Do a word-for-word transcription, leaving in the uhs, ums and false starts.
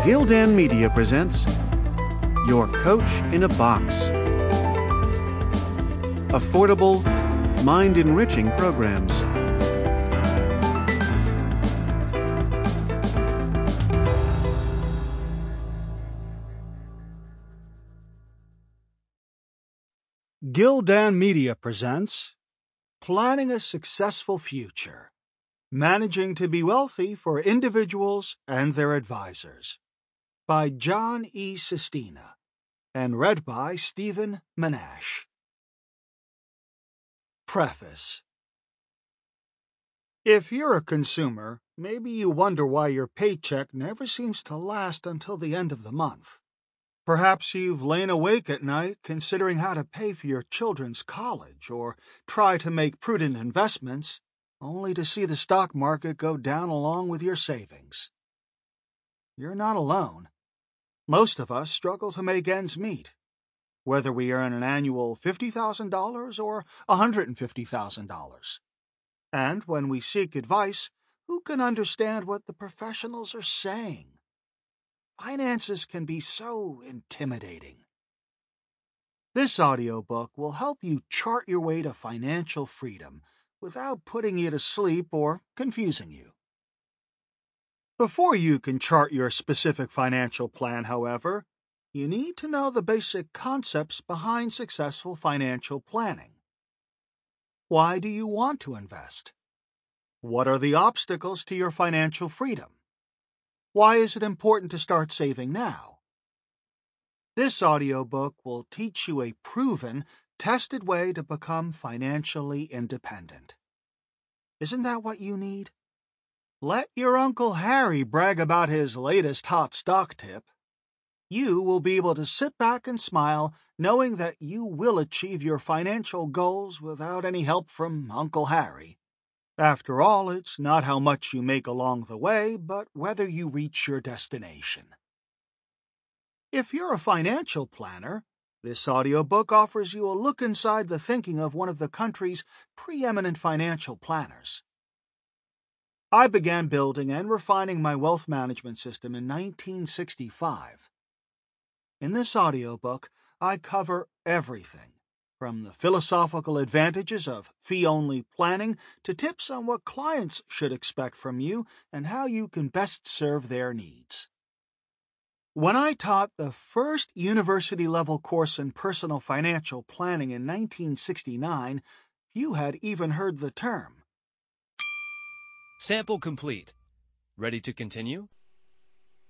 Gildan Media presents Your Coach in a Box. Affordable, mind-enriching programs. Gildan Media presents Planning a Successful Future, Managing to be Wealthy for Individuals and Their Advisors by John E. Sestina and read by Stephen Manash. Preface. If you're a consumer, maybe you wonder why your paycheck never seems to last until the end of the month. Perhaps you've lain awake at night considering how to pay for your children's college or try to make prudent investments, only to see the stock market go down along with your savings. You're not alone. Most of us struggle to make ends meet, whether we earn an annual fifty thousand dollars or one hundred fifty thousand dollars. And when we seek advice, who can understand what the professionals are saying? Finances can be so intimidating. This audiobook will help you chart your way to financial freedom without putting you to sleep or confusing you. Before you can chart your specific financial plan, however, you need to know the basic concepts behind successful financial planning. Why do you want to invest? What are the obstacles to your financial freedom? Why is it important to start saving now? This audiobook will teach you a proven, tested way to become financially independent. Isn't that what you need? Let your Uncle Harry brag about his latest hot stock tip. You will be able to sit back and smile knowing that you will achieve your financial goals without any help from Uncle Harry. After all, it's not how much you make along the way, but whether you reach your destination. If you're a financial planner, this audiobook offers you a look inside the thinking of one of the country's preeminent financial planners. I began building and refining my wealth management system in nineteen sixty-five. In this audiobook, I cover everything, from the philosophical advantages of fee-only planning to tips on what clients should expect from you and how you can best serve their needs. When I taught the first university-level course in personal financial planning in nineteen sixty-nine, few had even heard the term. Sample complete. Ready to continue?